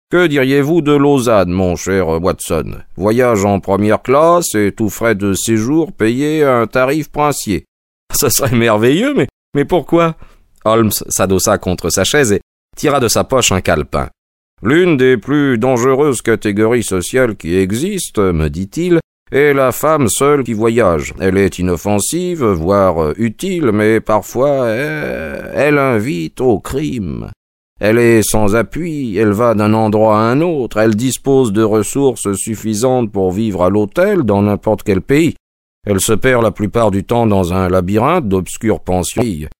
Que diriez-vous de Lausanne, mon cher Watson? Voyage en première classe et tout frais de séjour payé à un tarif princier. Ce serait merveilleux, mais pourquoi? Holmes s'adossa contre sa chaise et tira de sa poche un calepin. L'une des plus dangereuses catégories sociales qui existent, me dit-il, est la femme seule qui voyage. Elle est inoffensive, voire utile, mais parfois elle invite au crime. Elle est sans appui, elle va d'un endroit à un autre, elle dispose de ressources suffisantes pour vivre à l'hôtel dans n'importe quel pays. Elle se perd la plupart du temps dans un labyrinthe d'obscures pensions.